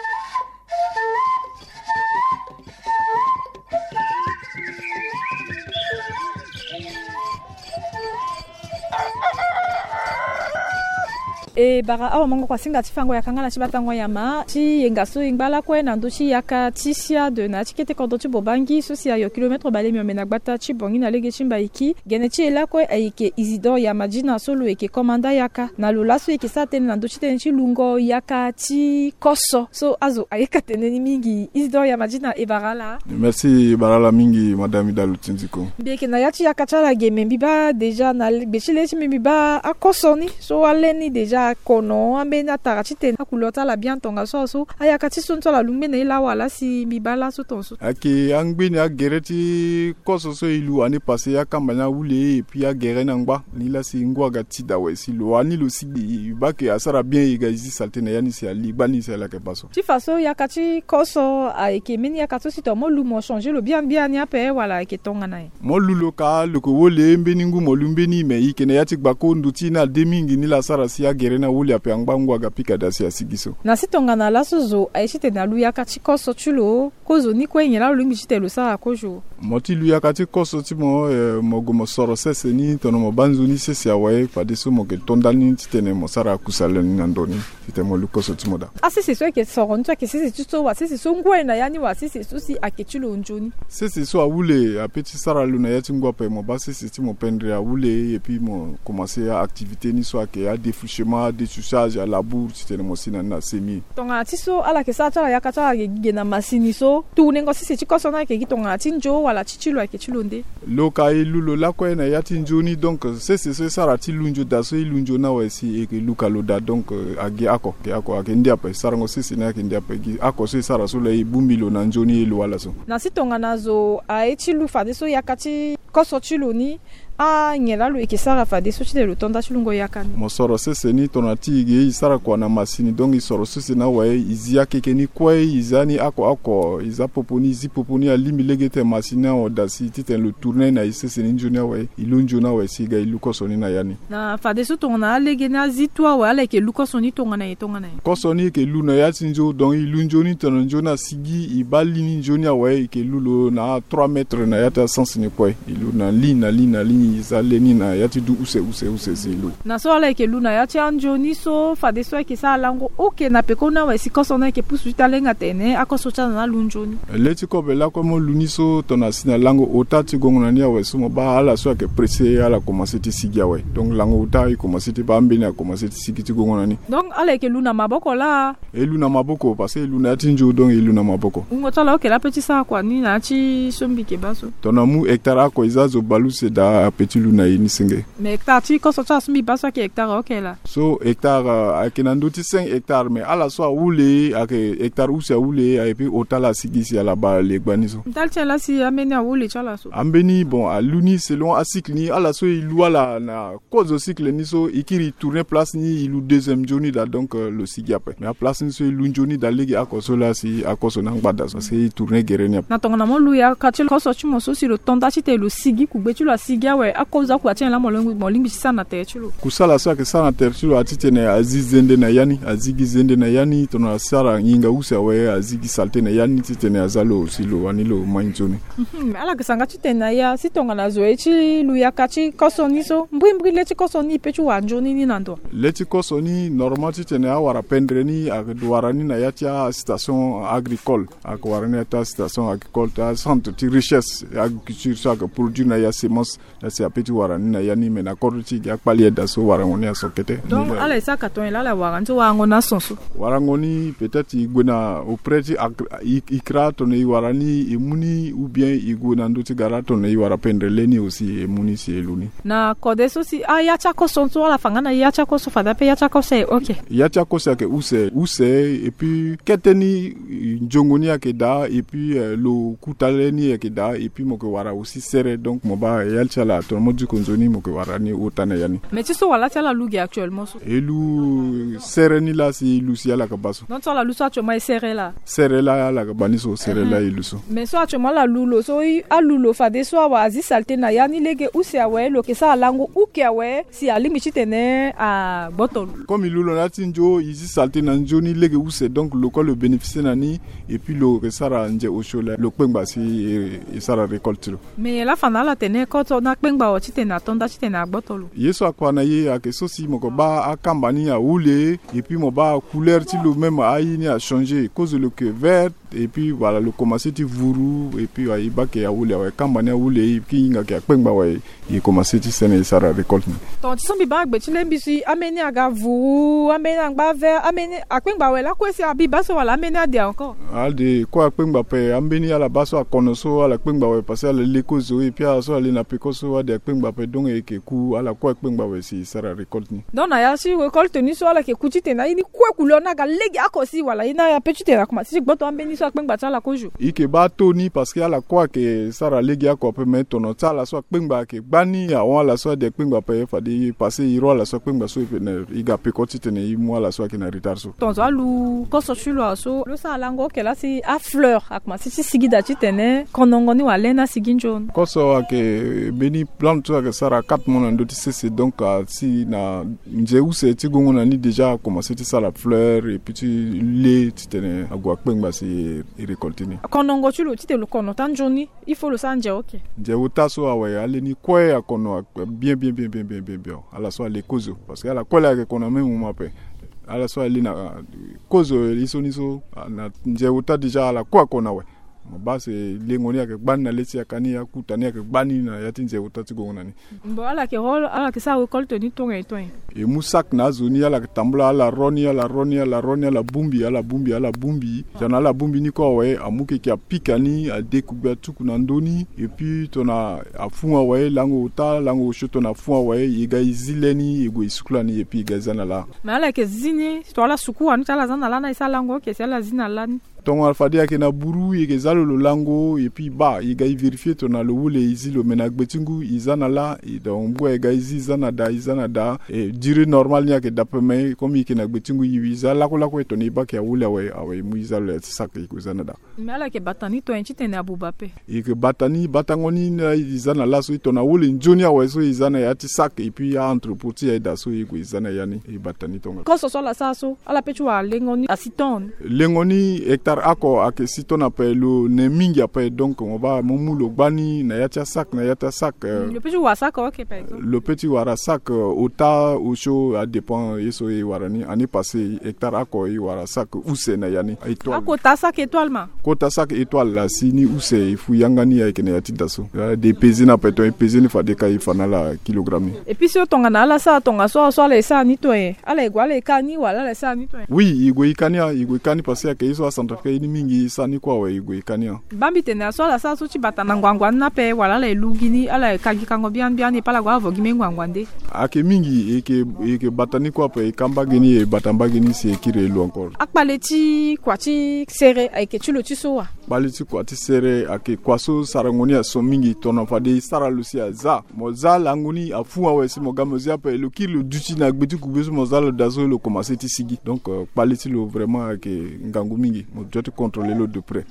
E bara awa mango kwa singa tifango ya kangana chibatango ya ma chi yengaso ingbala kwe na ndochi yaka tisia de na chikete kondochi bobangi sosi ya kilometre bale mi omena gbata chi bongi na lege chimba iki genechi ela kwe aike Isidore ya Madina solo eke komanda yaka na lolaso eke satene na ndochi tene chi lungo yaka chi koso so azo ayeka tene mingi Isidore ya Madina e barala. Merci barala mingi madame Dalutinziko. Bieke na yachi yaka chala game biba deja na bechile chi biba akosoni so aleni deja kono ambena tarachite akulota la bien tonga so ayakati sonto la lumbe na ila wala si bibala so tonso aki angbe ni agereti koso so ilu ani passé ya kambanya wule et puis agere nangba ni la si ngwa gati dawe si lo ani lo si ba ke asara bien igazi salte na yani si ali bani si la ke paso ti faso yakati koso aike meni yakato si to mo lu mo changer le bien ni ape wala ke tonga na mo lu local ko wole mbeni ngu mo lumbe ni me ikene yati gbako nduti na demingi ni la sara si agere na wuli ape angbangu agapika dasi asigiso na sitonga na laso zo aishite na luya kati koso chulo kozo ni kwenyela lungi chite lo sara kojo moti luya kati koso ti mo soro sese ni tono mo banzu ni sese awaye padeso mo ke tondani titene mo sara kusale ni ndoni tite mo lukoso ti moda asese so ke soro nto ke sese tuto wa sese so ngwe na yani wa sese so si akechulo njoni sese so awule apeti sara luna yati ngwa pe mo ba sese ti mo pendre awule et puis mo commencer à activité ni so ke a défrichement déchouchage à labour titene mo sina na semi tonga tiso ala ke sa tala yakata ge na masini so tu nengo sese ti koso na ke gitonga tinjo wala chichilo akechulo nde loka ilulo la ko na yati njoni donc sese so sara ti lunjo da so ilunjo na wa si e luka loda donc agi ako ake ndia pa sarango sese na ke ndia pa gi ako so sara so le bumbilo na njoni ilo wala so na sitonga nazo aechilu fade so yakati koso chilo ni ngela lo ekesara fade so chile lo tonda chilungo yakani mosoro sese ni tonati ge isara kwa na masini donc isoro sese na wa izia keke ni kwa izani ako iza poponi zipoponi alimi legete masina odasi titen lo tourner na sese ni njoni wa ilunjo na wa siga iluko soni na yani na fade so tongana legena zitwa wa ala ke luko soni tongana ko soni ke luna yati njo donc ilunjo ni tono na sigi ibali ni njoni wa ke lulo na 3 mètres na yata sens ni kwa iluna lina izaleni na yati du use zilu na so ala ke luna yati anjoni so fade so ke sa lango oke na pekona wa sikosona ke pusu talenga tene akosocha na lunjoni leti ko bela ko mo luniso tona sina lango otati gongona ni wa sumo ba ala so ke pressé ala commencer ti sigia wa donc lango ota i commencer ti ba mbeni a commencer ti sigiti gongona ni donc ala ke luna maboko la e luna maboko parce que luna yati njo donc e luna maboko ngota la oke la petit sa kwa ni na ti sombi ke baso tona mu hectare ko izazo baluse da petit luna ini singe mais hectare ti ko so cha sombi baso ke hectare oke la so hectare akinando ti 5 hectares mais ala so wule ake hectare usia wule et puis otala sigisi ala ba le gbaniso daltia la si ameni a wule chala so ambeni bon a luni selon a cycle ni ala so ilua la na cause au cycle ni so ikiri tourner place ni ilu deuxième journée da donc le sigi après mais a place ni so ilu journée da legi akoso la si akoso na ngbada so c'est tourner gerenia na tonga na mo lu ya katil koso chimo so si lo tonda chite lo sigi ku gbetu la sigia we we akoza ku atien la molingi sana te chulo kusala so ke sana te chulo atitene azizende na yani azigi zende na yani tona sara nyinga usa we azigi salte na yani titene azalo silo wanilo mainzoni ala kesanga titena ya sitonga na zo echi luyakachi kosoniso mbwimbwi leti kosoni pechu wanjoni ni nando leti kosoni normal titene awara pendreni akdwarani na yatia station agricole akwarani ata station agricole ta centre de richesse agriculture ça que produire na ya semence na se apeti warani na yani mena korti ya palier daso warangoni asokete donc ala isa katon la waranto wangona sonso warangoni peut-être igona auprès ikra tone warani imuni ou bien igona ndoti gara tone wara pendreleni aussi imuni si eluni na kodeso si ya chako sonso ala fangana ya chako so fada pe ya chako se OK ya chako se que use et puis keteni njongoni akeda et puis lo kutaleni akeda et puis moko wara aussi serré donc moba yalchala to modu konzoni moko wara ni otana yani mais tu so wala tala lugi actuellement so elu serré ni la si lucia la kabaso non so la luso actuellement serré la la kabani so serré la iluso mais so actuellement la lulo so alulo fa de so wa azi salte na yani lege usia we lo ke sa lango ukia we si alimi chitene a bottle comme ilulo natinjo izi salte na njoni lege use donc le quoi le bénéficier nani et puis le resara nje oshola le pengba si et sara récolte mais la fana la tene ko to na pengba o chitena tonda chitena bottle yeso akwana ye akeso si moko ba akambani a oule et puis mo ba couleur ti le même aïni a changé cause le que vert et puis voilà le commencer ti vuru et puis ay ba ke a oule wa kambani a oule ki nga ke pengba wa e commencer ti sene sara récolte to ti sombi ba gbe ti le bisi ameni aga vuru ameni agba vert ameni akpengba wa la ko si abi ba so wala ameni ade encore alde ko akpengba pe ambeni ala baso akonoso ala akpengba wa parce ala leko zo et puis ala so ala na pekoso wa de akpengba pe donc e ke ku ala ko akpengba wa si sara récolte ni donc na ya si récolte ni so ala ke kuchi te na ini ko kulo na ga legi akosi wala ina ya pechi te na kuma si gboto ambeni so akpengba ta la kojo ike ba to ni parce que ala ko ke sara legi akope me tono ta la so akpengba ke gbani awon ala so de akpengba pe fa de passer iro ala so akpengba so iga pekoti te ne imu ala so ke na retard so ton so alu ko so chulo so lo sa lango ke la si a fleur akuma si sigida ti tene konongoni wala na siginjon ko so ke beni plante ke sara 4 mois ndo ti c'est donc si na njeu se ti gongo na ni déjà commencé ti sala fleur et puis ti lait ti tene agwa pengba si récolter ni konongo chulo ti te lo kono tan joni il faut le sanje OK njeu ta so awe ale ni kwe akono bien ala so le kozo parce que ala kola ke kono même mo pe ala so ali na kozo liso na njeu ta déjà ala kwa kona we base lengoni yake gbani na leti yakani ya kutani yake gbani na yatinze utati gonani mbo ala ke rol ala ke sa récolte ni tonga etoy e musak na zoni ala tambula ala roni ala bumbi jana la bumbi ni ko we amuke ki apikani a découvert tuku na ndoni et puis tona afunwa we lango uta lango shoto na funwa we yiga izileni ego isukulani et puis gazana la mais ala ke zini to ala suku anu tala zana la na isa lango ke sala zina lani ton alfadi yake na buru yeke zalo lo lango et puis ba yiga vérifier ton na lo wule izi lo mena gbetingu izana la et donc bo yiga izana da et dire normal ni yake dapeme comme yeke na gbetingu yiza la ko ton iba ke wule awe mu izalo ya saka yiko zana da mais ala ke batani to enchite na bubape yeke batangoni na izana la so ton na wule njoni awe so izana ya saka et puis ya entrepôt ya da so yiko izana yani e batani tonga ko so la sa so ala pechu wa lengoni asiton lengoni ako ake sito na pe lo ne mingi ape donc on va momulo gbani na yata sac le petit wa sac OK par exemple le petit wara sac ota ocho a dépend yeso e warani ani passé hectare ako e wara sac use na yani étoile ako ta sac étoile ma ko ta sac étoile la sini use fu yangani ya kene yati daso de peser na pe to peser ni fa de kai fa na la kilogramme et puis si tonga na la sa tonga so le sa ni to e ala iguale kani wala le sa ni to oui igwe ikani passer ke yeso centre ni mingi sani kwa we igwe kania bambi tena so la sa so chi batana ngwangwa na pe wala le lugini ala kagi kango bian ni pala gwa vogi mengwangwande ake mingi eke batani kwa pe kamba geni e batamba geni si ekire lu encore akpaleti kwati sere ake chulo tisowa baleti kwati sere ake kwaso sarangoni a so mingi tona fade sara lucia za moza languni afuwa we si mogamozia pe le kilo duti na gbetu kubeso mozalo dazo le commencer ti sigi donc baleti lo vraiment ake ngangu mingi mo joti contrôler l'eau de près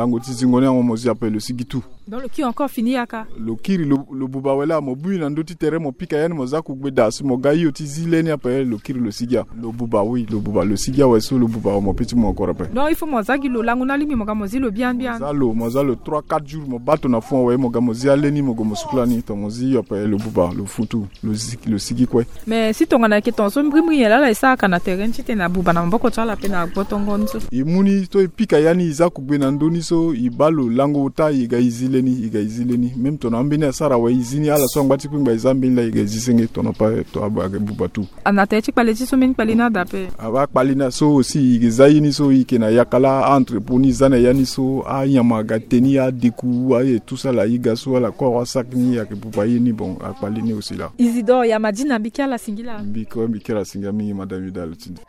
lango tizingone on mozi appelle le sigitu. Donc le qui encore fini aka. Le kiri le buba wala mo bui na ndoti tere mo pika yan mo zaku gbeda si mo gayi oti zileni appelle le kiri le sigia. Le buba oui, le buba le sigia ouais so le buba mo petit mo encore appelle. Non, il faut mo zagi lo lango na limi mo ga mo zi lo bien. Zalo mo zalo 3-4 jours mo bato na fond ouais mo ga mo zi aleni mo go mo suklani to mo zi appelle le buba le futu le sigi quoi. Mais si ton na ke ton so mbrimri la isa kana terrain ti na buba na mboko tsala pe na botongo nso. Imuni to pika yani zaku gbena ndoni so ibalo lango ta iga izileni même ton ambine sara wa izini ala so ngati kwimba izambini la iga izisenge ton pa to abaga bubatu anate ti paleti so men palina dape aba palina so aussi igizayini so ikena yakala entrepreneur zana yani so ayamaga teni ya diku aye tout ça la iga so la ko sakni ya kebupayini bon apalini aussi là Isidore ya Madina bikala singila bikala singami madame Vidal tindi.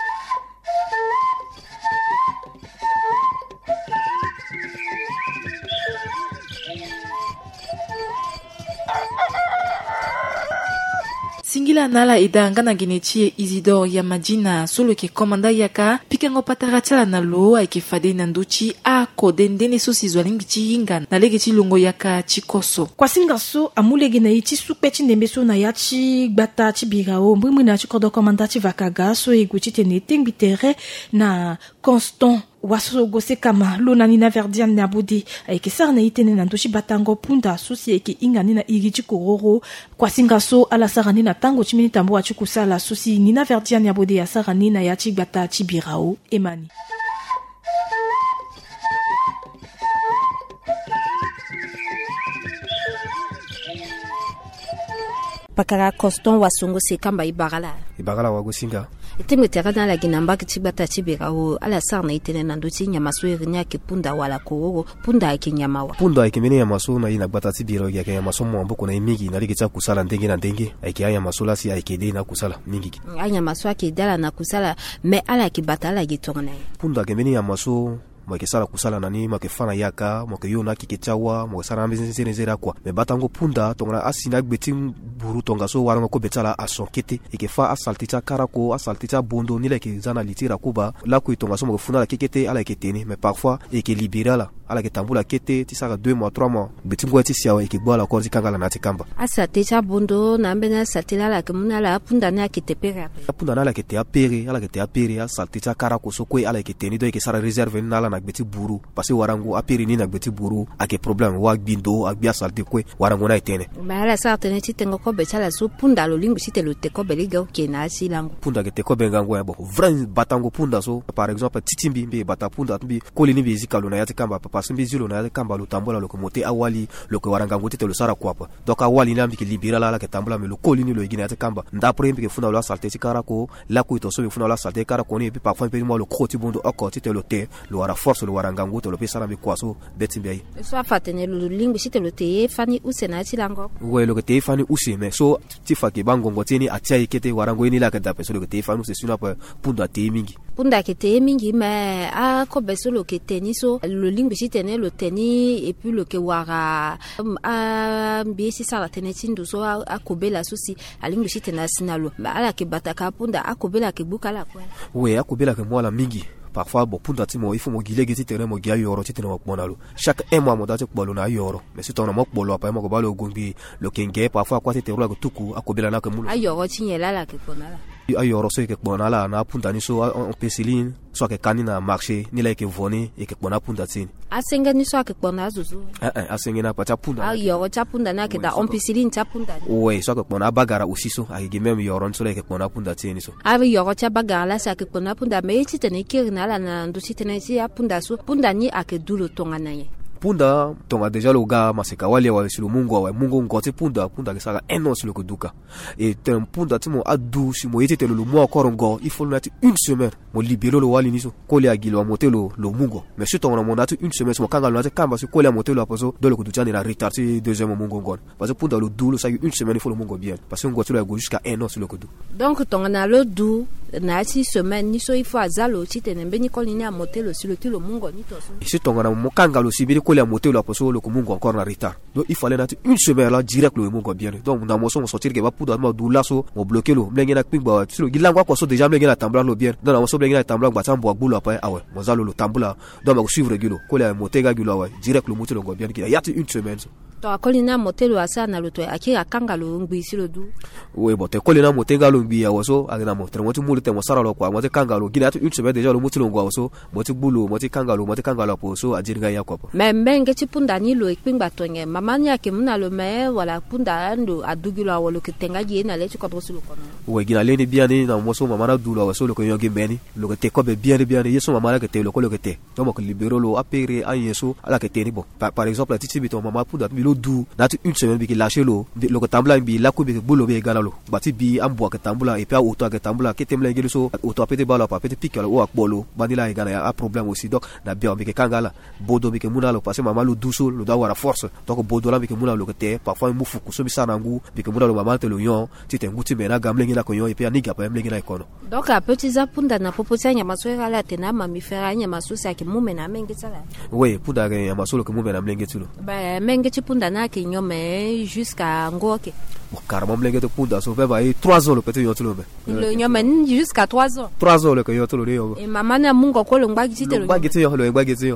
Singila nala idanga na genetie Isidore ya Madina solo ke komanda yaka pikango pataratala na lo ay ke fade na nduchi a kodendene so sizwalingi chi inga na lege chi lungo yaka chikoso kwa singaso amulege na iti supeti nembeso na yachi gbata chi birao mbrimwi na chikodo komanda chi vakaga so eguchi tene tengbitere na Constant waso gose kama lona nina verdian na budi ayeke sar na itene na ndoshi batango punda susi ayeke inga nina irichi kororo kwa singaso ala sara nina tango chimini tambo achi kusala susi nina verdian ya budi ya sara nina ya chi gbata chi birao emani pakara Constant wasongo se kamba ibagala wagosinga iteme terana la ginamba kitibata tibira o ala sarna itene na ndoti nyama so irinya ke punda wala ko punda yake nyama wa punda yake mene nyama so na ina gbata tibira yake nyama so mo mboko na mingi na likita kusala ndenge na ndenge yake nyama so la si yake de na kusala mingi nyama so yake dala na kusala me ala kibata ala gitona punda yake mene nyama so mwake sala kusala nani mwake fana yaka mwake yona kikechawa mwake sala ambizi nzera kwa me batango punda tonga asina gbeti buru tonga so waranga ko betala asonkete ike fa asaltita karako asaltita bondo nile ke zana litira kuba la ku tonga so mwake funa la kekete ala keteni mais parfois ike libérala ala ke tambula kete ti saka 2 mois 3 mois beti ngwati siawa ike bwala ko zikangala na tikamba asaltita bondo na mbena satila la ke munala punda na kitepera punda na la kete apere ala kete apere asaltita karako so ko ala keteni do ike sara réserve na na gbeti buru parce que warango apiri ni na gbeti buru ake problème wa bindo agbia salte kwe warango na itene bala sartene titengo ko betala so punda lo lingu site lo teko beliga okena silango punda ke teko bengango ya bo vrai batango punda so par exemple titimbi mbi bata punda mbi koli ni bizika lo na yati kamba parce que bizilo na yati kamba lo tambola lo komote awali lo ko waranga ngotite lo sara kwapa donc awali na mbi ke libera la ke tambola me lo koli ni lo igina yati kamba ndapre mbi ke funa lo salte tikarako la ko ito so funa lo salte karako ni parfois mbi mo lo kroti bondo akoti te lo te lo wara force lo warangango to lo pesa na kwaso betimbi so afatene lo lingu site lo te fani usena tilango we lo ke te fani usi mais so tifa ke bango ngoteni atia ikete warango ni la ke dape so lo ke te fani usi suna pa punda te mingi punda ke te mingi mais a ko beso lo ke teni so lo lingu site ne lo teni et puis lo ke wara a biesi sala tene tindu so a kobela susi a lingu site na sinalo ala ke bataka punda a kobela ke bukala kwa we a kobela ke mwala mingi parfois bon punda timo il faut mo gilegi ti tere mo gia yoro ti tere mo bonalo chaque un mois mo date bolo na yoro mais si ton mo bolo pa mo ko balo gombi lo kenge parfois quoi ti tere lo tuku akobela na ke mulo ayoro ti nyela la ke bonala ayoro so ke bonala na punda ni so on pesiline so ke kanina marché ni la ke voni e ke bona punda tin asenga ni so ke bona zuzu asenga na pa ta punda ayoro ta punda na ke da on pesiline ta punda ouais so ke bona bagara aussi so agi même yoro so la ke bona punda tin so ayoro ta bagara la sa ke bona punda mais ti tene kirna ala na ndusi tene si apunda so punda ni ake dulo tonga naye punda tonga déjà lo ga maseka wale wa silo mungu wa mungu ngoti punda ke saka eno silo kuduka et tem punda timo adu si mo yete lo mo korongo il faut nati une semaine mo libéro lo wali niso ko le agilo wa motelo lo mungu mais si tonga mo nati une semaine mo kanga lo nati kamba si ko le motelo aposo do lo kuducha ni la retarder deuxième mungu ngon parce que punda lo du lo sa une semaine il faut le mungu bien parce que ngoti lo go jusqu'à eno silo kudu donc tonga na lo du na ci semaine ni so il faut azalo ci tene mbeni ko ni a monter le sur le kilo mungo ni to so. Ici tongana mokanga lo sibiri ko le monter la poso le mungo encore en retard. Donc il fallait nati une semaine là direct le mungo bien. Donc na moso on sortir que va poudre ma doula so on bloquer lo mlengi na pingba sur le gilangwa ko so déjà mlengi na tambla lo bien. Donc na moso mlengi na tambla ba tambo agbulo apa ah ouais mozalo lo tambula donc ma suivre gulo ko le monter ga gulo ouais direct le monter le go bien qu'il y a une semaine. To akolina motelo asa na loto akira kangalo ngbi silo du. Oui bon te kolina motenga lo ngbi ya waso agina mo tre mo te mo sara lo kwa mo te kangalo gina une semaine déjà le motelo ngwa waso mo te bulo mo te kangalo po so ajirga ya kwa. Mais mbenge chipunda ni lo ikpingba tonge mama nya ke muna lo me wala punda ndo adugilo wala ketenga ji na le chiko silo kono. Oui gina le ni bien ni na mo so mama na dulo waso lo ko yogi meni lo ke te ko be bien yeso mama la ke te lo ko lo ke te. Donc mo ko libero lo apere a yeso ala ke te ni bon. Par exemple la titi bito mama punda du nati une semaine bi ki lâcher lo ko tambula bi la ko bi bolo be galalo bati bi ambo ka tambula et puis auto ka tambula ke temla ngeli so auto apete balo pa apete pikalo o akbolo bandila e gana a problème aussi donc na bien bi ke kangala bodo bi ke munalo parce mama lo douce lo da wara force donc bodo la bi ke munalo ke te parfois mu fuku so mi sanangu bi ke munalo mama te lo yon ti te nguti mena gamle ngina ko yon et puis aniga pa mle ngina ikono donc a petit zapunda na popotia nya maswera la tena mamifera nya masusa ke mumena mengi tsala oui punda ga nya masolo ke mumena mlenge tulo ba mengi chipunda na nyome jusqu'à ngoke carrément mlenge te punda so va 3 ans le petit yotulo le nyome jusqu'à 3 ans 3 ans le que yotulo yo et maman na mungo ko lo ngbagiti te lo ngbagiti yo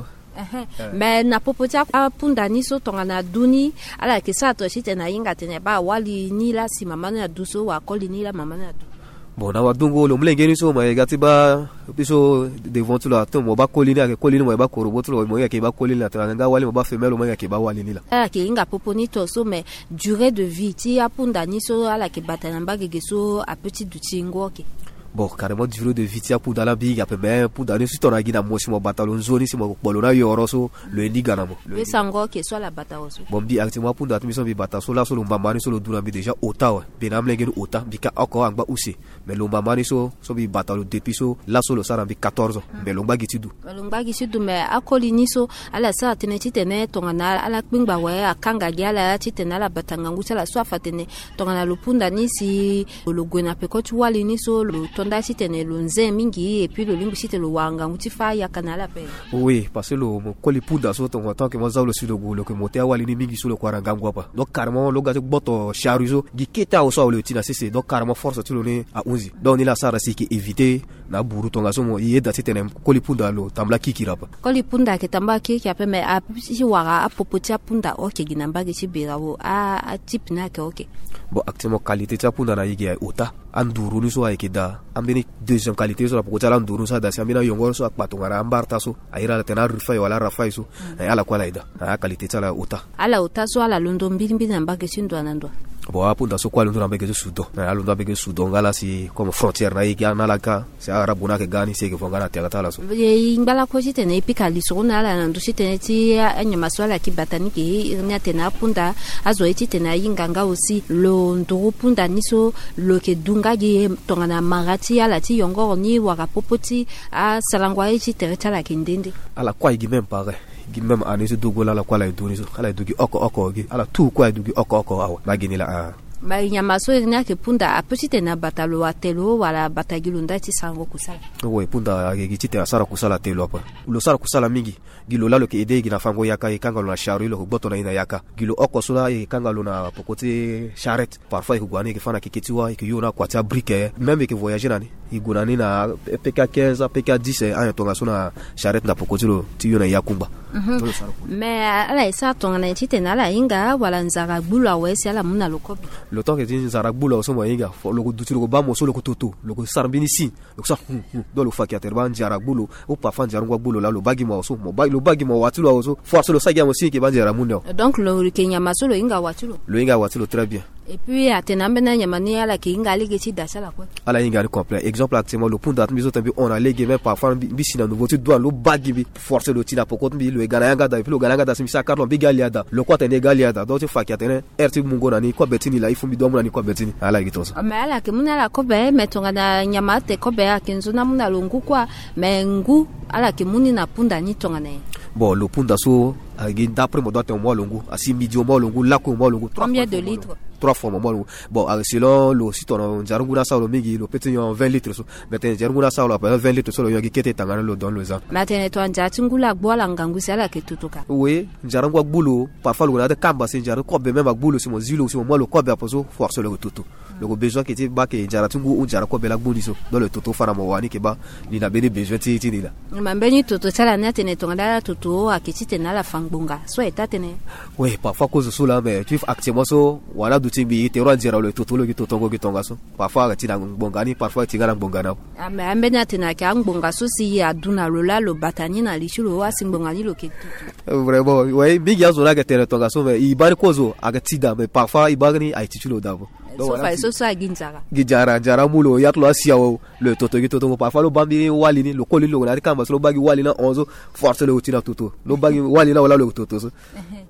mais na popotia punda ni so tonga na duni ala ke sa to shite na inga tene ba wali ni la si maman na duso wa koli ni la maman na bon na wadungo lo mlenge ni so ma gati ba biso devant tout la to mo ba kolini mo ba korobo to mo ya ke ba kolini la tanga wali mo ba femelo mo ya ke ba wali ni la ke inga poponi to so mais durée de vie ti apunda ni so ala ke batana mbage so a petit dutingo ke bon carrément durée de vie tia pour dans la big après mais pour dans si ton a gina mo si mo batalon zone si mo bolona yoro so le ndi gana mo le sango ke so la batawo so bon bi actuellement pour dans mission bi bata so la so lo mbamani so lo duna bi déjà otawa bi na mlenge ota bi ka encore angba aussi mais lo mbamani so bi batalo depuis so la so lo sara bi 14 mais lo mbagi tidu mais akoli ni so ala sa teneti tene tongana ala kpingba wa akanga giala titena la batanga ngusa la so afatene tongana lo punda ni si lo gwena pe ko tuwali ni so lo tonda sitene lo nze mingi et puis le lingu site lo wanga ngutifa ya kanala pe oui parce que lo koli punda so tonga tant que mo za lo sudo go lo que motea wali ni mingi so lo kwaranga ngwa donc carrément lo gato boto charuzo giketa o so lo tina c'est donc carrément force tu lo ne a 11 donc ni la sara si ki éviter na buru tonga so mo yeda sitene koli punda lo tambla kikirapa koli punda ke tamba kiki ape me a si wara a popotia punda oke ginamba ke sibirawo a type na ke oke bon actuellement qualité ta punda na yigi ay ota anduru ni so ay kida ambeni deuxième qualité so la popotia la anduru sa da si amina yongor so akpatongara ambarta so ayira tena rufai wala rafai so ala kwala ida a qualité ta la ota ala ota so ala londo mbili namba ke sindo anando bon apunda so kwa londo namba ke sudo na londo namba ke sudo ngala si comme frontière na yigi na laka c'est arabuna ke gani se ke fongana tiagata la so ngala ko sitene ipika liso na ala nando sitene ti anya maswala ki batani ki nya tena punda azo eti tena yinganga aussi lo ndo punda niso lo ke dunga gi tongana marati ala ti yongo ni waka popoti a salangwa eti tereta la kindende ala kwa igi même pareil gi même aniso dogola la kwa la duni so ala dugi oko gi ala tout kwa dugi oko awa magini la ba nyamaso ina ke punda a petite na batalo atelo wala batagilo ndati sango kusala oui punda gi tite asara kusala telo apa lo sara kusala mingi gilo la lo ke ide gi na fango yaka e kangalo na sharu lo boto na ina yaka gilo oko sula e kangalo na pokote charrette parfois ko gwane ke fana ke ketiwa ke yona kwa ta brique même ke voyager nani igunani na PK15 PK10 a tonga sona charrette na pokote lo ti yona yakumba mais ala isa tonga na tite na la inga wala nzara bula wesi ala muna lokobi le temps que tin zaragbulo so moyinga lo ko dutiro ko ba mo so lo ko toto lo ko sarbini si lo sa do lo fakiater ban jaragbulo o pa fan jarangwa bulo la lo bagi mo so mo bagi mo watulo so force lo sagia mo si ke ban jaramundo donc lo kenya masolo inga watulo lo inga watulo très bien et puis atenambe na nyamani ala ke inga lege ti dasala quoi ala inga le complet exemple actuellement le punda miso tambi on a lege même parfois bisina nouveau tu dois lo bagi bi force lo tina pokot bi lo egana yanga da puis lo galanga da simisa karlo bi galiada lo kwata ne galiada do tu fakiater erti mungo na ni kwa betini la fumbi do muna ni ko betini ala gitoso amala ke muna la ko be metonga na nyamate ko be akenzo na muna longu kwa mengu ala ke muni na punda ni tonga ne bon le punda so agi d'après mo dote mo longu asi midi mo longu la ko mo longu combien de litres 3 fois moi bon selon le site on jarunguna sa le mingi le petit en 20 litres mais jarunguna sa le 20 litres so le yogi kete tangana le don le za matene to anja tingula bola ngangusi ala ketutuka oui jarungwa bulo parfois le na de kamba c'est jaru ko be même bulo si mo zilo si mo le ko be aposo force le tutu le besoin qui était ba ke jaratungu un jara ko be la boniso dans le tutu fana mo wani ke ba ni na bene besoin ti ni la mambeni tutu sala na tene tonga tutu akitite na la fangbunga so etatene oui parfois cause cela mais tu actuellement so wala du timbi te ronjera le tutu le tutongo gitonga so parfois ti na bongani parfois ti ngana bongana ambenya tena ka ngbonga so si aduna lola lo batani na lichulo wa singbongani lo ke tutu vraiment oui big yazo la ke tene tonga so mais ibari kozo agatida mais parfois ibagani aitichulo davo so fa so sa ginzara jara mulo yatlo asiawo le toto gitoto parfois lo bambi walini lo koli lo na kamba lo bagi walina onzo force le utina toto lo bagi walina wala lo toto so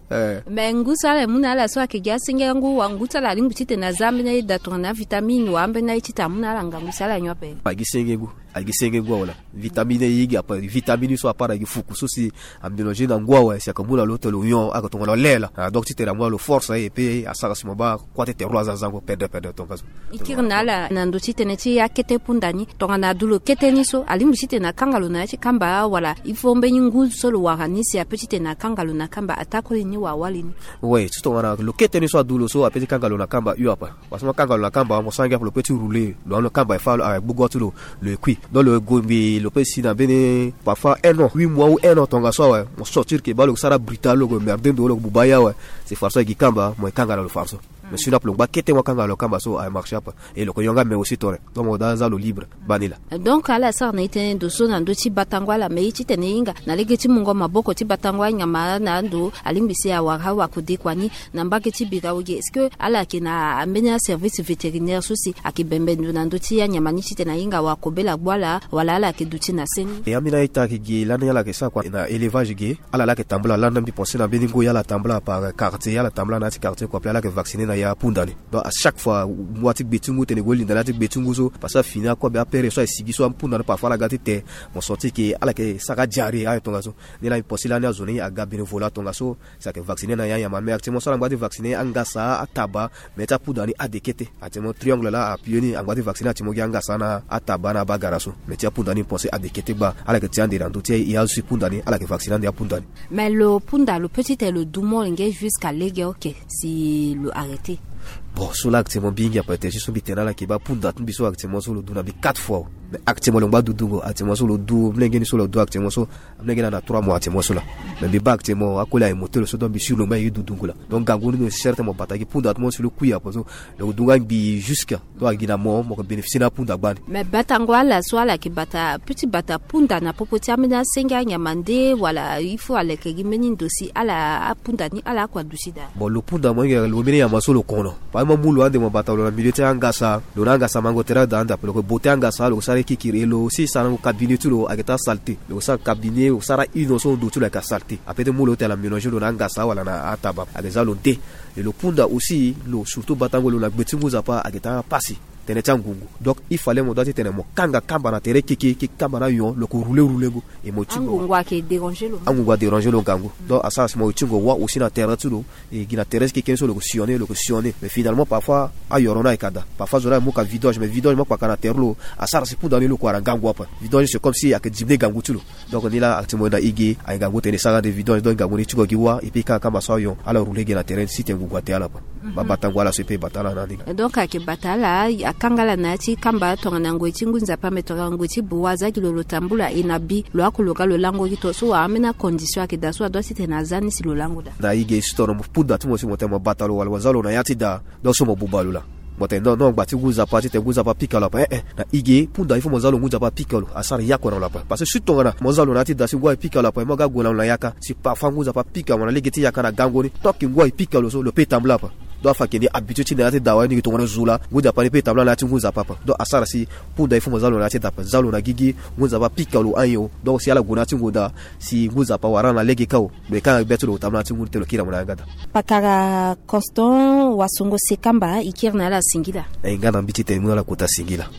mengusa le muna la so akija singa ngu wanguta la lingu tite na zambi na datona vitamine wambe na itita muna la ngangusa la nyope bagi sengegu algisenge wala vitamine yigi apa vitamine so apara gifuku so si ambinologie na ngwa si akamula loto lo yon akatonga lela donc titera moi lo force et puis asaka simoba kwate te roza zango perde tonga ikirna la nando titeneti yakete pundani tonga na dulo keteni so alimu tite na kangalo na chi kamba wala ifombe nyungu so lo waganisi apetite na kangalo na kamba atakoli ni wa walini ouais tu tonga na lo keteni so dulo so apetite kangalo na kamba yu apa parce que kangalo na kamba mo sanga le petit rouler lo kamba fa avec bugotulo le kui dans le gombi le petit na bene parfois 1 an 8 mois ou 1 an tonga so ouais on sortir que ba le sara brutal le merde de lo bubaya ouais c'est farso gi kamba mo kangalo le farso mais si na plomba kete mo kangalo kamba so a marché pas et le koyonga mais aussi tore donc dans le libre banila donc ala sar na ite ndo so na ndo ti batangwa la me ite ne inga na lege ti mungo maboko ti batangwa nyama na ndo alimbisi ya warawa kudekwani na mbake ti bigawoge est-ce que ala kina amenya service vétérinaire souci akibembe ndo na ndo ti ya nyama ni ti na inga wa kobela bwala wala ala ke duti na seni et amina ita ki gi lana yala ke sa kwa na élevage gi ala la ke tambula lana bi penser na beningo yala tambula par quartier yala tambula na ti quartier ko ala ke vacciner ya pundani donc à chaque fois moi ti betungu tene goli ndala ti betungu so passa fina ko be apere so sigi so pundani parfois la gati te mon sorti ki ala ke saka jari ay tonga so ni la possible na zone ya gabine vola tonga so ça que vacciner na ya ma mais actuellement so la ngati vacciner angasa ataba meta pundani adekete atemo triangle la appuyé ni ngati vacciner atimo angasa na ataba na bagara so meta pundani penser adekete ba ala ke tiande dans tout ya su pundani ala ke vacciner ya pundani mais le punda le petit et le doumo ngé jusqu'à légué OK si le arrêter bon so la actuellement bingi après te so bitena la ki ba punda tumbi so actuellement so le duna bi 4 fois mais actuellement le ba dudungo actuellement so le du mlengeni so le du actuellement so mlengena na 3 mois actuellement so la mais bi ba actuellement akola emotel so don bi sur le mai dudungo la donc gangoni no certainement bataki punda actuellement sur le kuya parce le dunga bi jusqu'à do agina mo ko bénéficier na punda bani mais batangwa la so la ki bata petit bata punda na popoti amena senga nyamande wala il faut aller ke gimeni dosi ala punda ni ala kwa dusida bon le punda mo ngi le mini ya masolo kono mulu ande mo batalo na milite angasa lo ngasa mango tera danda pelo ko bote angasa lo sare kikirelo si sana ko cabinet lo ageta salté lo sa cabinet o sara inoso do tu la ka salté apete mulo tela mélanger lo ngasa wala na ataba ageza lo de et le punda aussi lo surtout batango lo na betingu zapa ageta pasi tene changungu donc il fallait mo dati tene mo kanga kamba na tere kiki kamba na yon le ko rouler go et mo chingo ngwa ke déranger lo gangu donc asa mo chingo wa aussi na terre tulo et gina terre qui kenso le sionner mais finalement parfois ayorona ikada parfois zora mo ka vidange mais vidange mo pa kana terre lo asa c'est pour dans le ko rangangu apa vidange c'est comme si ak djibne gangu tulo donc ni la actimo da igi ay gangu tene sara de vidange donc gangu ni chingo giwa et puis kamba sa yon ala rouler gina terre si tengu kwa terre apa ba batango ala sepe batala na ni donc ak batala kangala nati kamba tonga na ngweti ngunza pa metonga ngweti buwaza kilolo tambula inabi lo akoloka lo lango kito so amena condition ake daso ado site na zani si lo lango da na ige store mo puda tumo si motema batalo wala wazalo na yati da do so mo bubalula mote non gbati nguza pa ti te nguza pa pikalo pa na ige punda ifo mozalo nguza pa pikalo asara yako na la pa parce que sutonga na mozalo na ti da si ngwa pikalo pa mo ga gona na yaka si pa fa nguza pa pikalo na legeti yaka na gangoni toki ngwa pikalo so le petambla pa do fa kende habitude na ti dawa ni to ngona zula nguza pa ni petambla na ti nguza papa do asara si punda ifo mozalo na ti da pa zalo na gigi nguza pa pikalo ayo do si ala gona ti nguda si nguza pa warana lege kawo be kan betu lo tamna ti nguda te lo kira mona ngada pakara constant wasongo sekamba ikirna la singila ngana mbiti te muna la kota singila.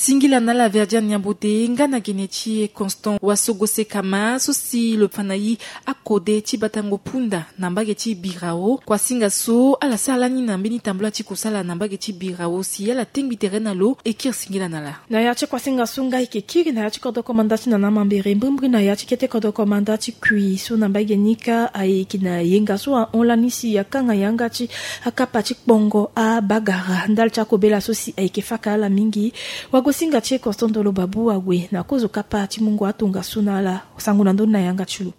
singila na la verdia nyambote ngana genechi Constant wasogose kama sosi le panayi akode ti batango punda nambage ti birao kwa singa so ala sala ni nambeni tambula ti kusala nambage ti birao si ala tengbi terena lo ekir singila na la na ya ti kwa singa sunga ikekiri na ya ti kodo komandati na namambere mbri na ya ti kete kodo komandati kui so nambage nika aiki na yenga so onla nisi ya kanga yanga ti akapa ti kpongo a bagara ndal cha kobela sosi aike faka ala mingi wagosinga ti Constant Ndolo Babu awe na kozo kapa ti mungu atunga sunala sanguna ndo na yanga chulu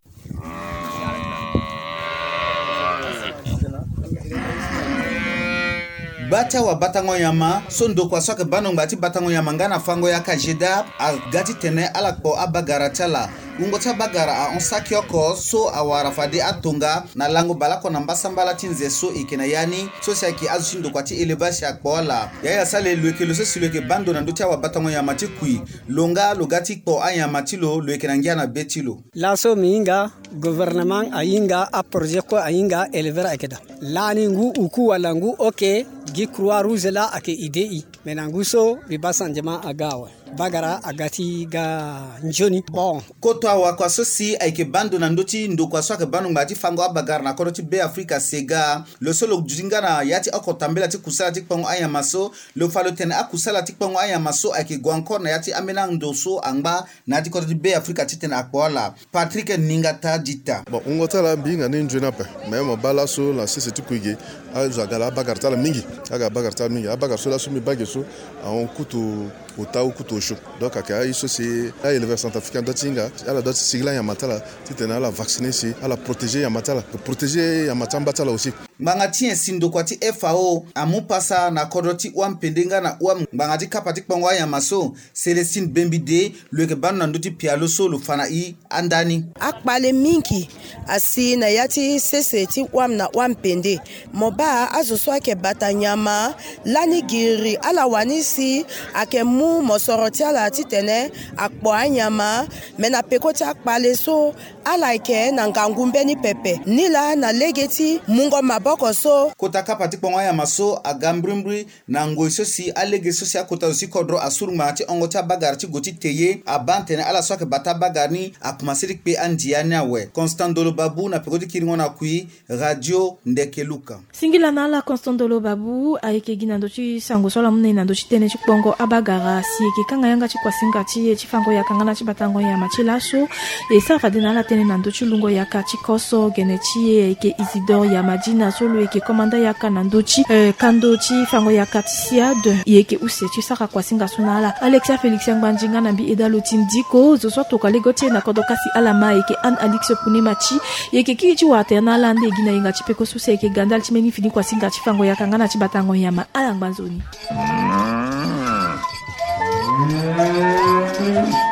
bata wa batango yama sondo kwa soke banong bati batango yama ngana fango yaka jeda a gati tene ala ko abagara chala ungota bagara a onsaki oko so awara fadi atunga na lango balako na mbasambala tinze so ikena yani so saki azundo kwa ti elevasi akpola yaya sale lweke lo so silweke bando na ndotia wa batango yama ti kui longa logati ko ayama ti lo lweke na ngiana betilo laso minga gouvernement ayinga a projet ko ayinga elever akeda lani ngu uku wala ngu okay gi croix rouge la ake idei menangu so bibasanjema agawa bagara agati ga njoni bon koto wa kwa sosi aike bando na ndoti ndo kwa swake bando ngati fango abagara na koroti be Africa sega lo solo jingana yati akotambela ti kusala ti kpango aya maso lo falo tene akusala ti kpango aya maso aike gwanko na yati amena ndoso angba na ti koroti be Africa ti tene akpola Patrick Ningata dita bon ungota la binga ni njona pe mais bala so la sese ti kuige azo agala bagarta la mingi aga bagarta mingi abagar so la so mi bageso on kutu otau kutu sho donc aka iso c'est a éleveur centrafricain datinga ala dot sigla ya matala titena la vacciner si ala protéger ya matala protéger ya matamba tala aussi mangati sindo kwati FAO amupasa na kodoti wampendenga na mangati kapati kpangwa ya maso Celestine Bembide lweke banu ndoti pialo so lufana I andani akpale mingi asi na yati sese ti na wampende moba azoso ake batanyama lani giri ala wanisi ake mu mosoroti ala titene akpo anyama mena pekoti akpale so ala ike na ngangumbeni pepe nila na legeti mungo maboko so kota kapati kpangwa ya maso agambrimbri na ngoiso si alege so si akota si kodro asurma ti ongota bagar ti goti teye abantene ala so ake bata bagarni akumasiri pe andiani awe Constant Ndolo Babu na pekoti kiringona kui radio Ndekeluka singila na ala Constant Ndolo Babu aike gina ndochi sango sola mune na ndochi tene chikpongo abagara si eke kanga yanga chikwa singa chi chifango ya kangana chibatango ya machilaso e safa dena la tene na ndochi lungo ya kachikoso genechi eke Isidore ya Madina solo eke komanda ya kana ndochi kando chi fango ya katisiade eke use chi saka kwa singa sunala Alexia Felix Ngbanjinga na bi edalo tindiko zo so toka legotie na kodokasi alama eke an Alix Punemachi eke kichi wa tena lande gina inga chipeko suse eke gandal chimeni fini kwa singa chifango ya kangana chibatango ya ma alangbanzoni